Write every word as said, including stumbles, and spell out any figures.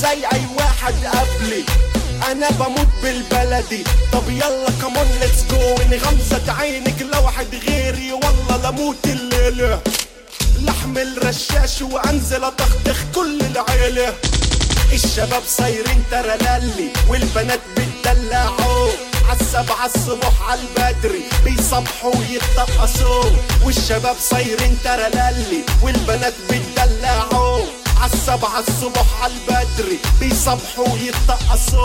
زي اي واحد قبلي، انا بموت بالبلدي. طب يلا كمان ليتس جو، ان غمزة عينك لواحد غيري والله لموت الليلة. لحمل رشاش وانزل اطخطخ كل العيلة. الشباب صايرين ترللي والبنات بتدلعوا، عالسبعة الصبح عالبدري بيصبحوا ويتطقصوا. والشباب صايرين ترللي والبنات بتدلعوا، عالسبعة الصبح عالبدري بيصبحوا ويتطقصوا.